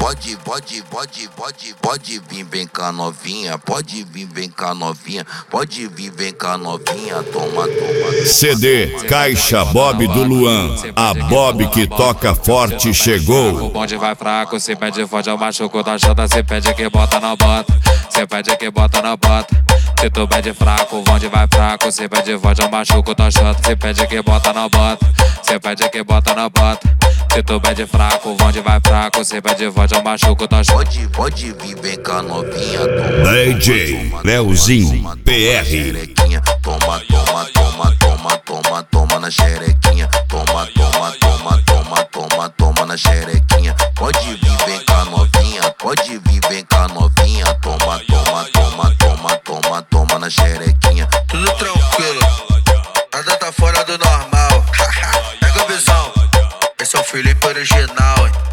Pode vir, vem cá novinha, pode vir, vem cá novinha, pode vir, vem cá novinha, toma. CD Caixa Bob do Luan, a Bob que toca forte chegou. O bonde vai fraco, se pede forte é o machuco da chota, se pede que bota na bota, se pede que bota na bota. Se tu pede fraco, o bonde vai fraco, se pede forte é o machuco da chota, se pede que bota na bota, se pede que bota na bota. Se tu pede fraco, o bonde vai fraco, se pede forte é o machuco da chota. Pode vir, vem cá novinha, toma. DJ Leozinho PR. Toma na xerequinha, toma na xerequinha. Pode vir, vem cá novinha, pode vir, vem cá novinha, toma na xerequinha. Tudo tranquilo, nada tá fora do normal. Pega a visão, esse é o Felipe original, hein?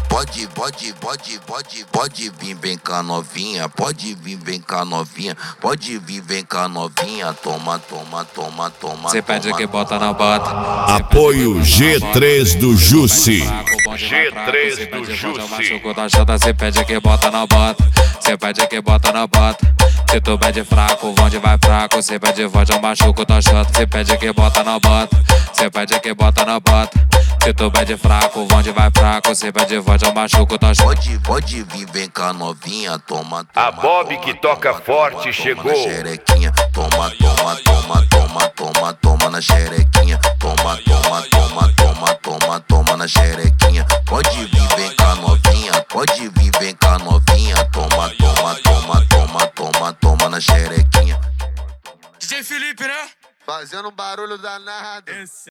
Pode vir, vem cá novinha, pode vir, vem cá novinha, pode vir, vem cá novinha, toma. Cê pede que bota na bota. Apoio G3 do Jussi. G3 do Jussi. Cê pede que bota na bota. Cê pede que bota na bota. Se tu pede fraco, o bonde vai fraco. Cê pede forte, eu machuco tua chota. Cê pede que bota na bota. Cê pede que bota na bota. Se tu pede fraco, o bonde vai fraco. Cê pede forte, eu machuco tua chota. Pode vir, vem cá novinha, toma. A Bob que toca forte chegou. Na xerequinha, toma na xerequinha, toma na xerequinha. Pode vir, vem cá novinha, pode vir, vem cá novinha, toma na xerequinha. DJ Felipe, né? Fazendo um barulho danado.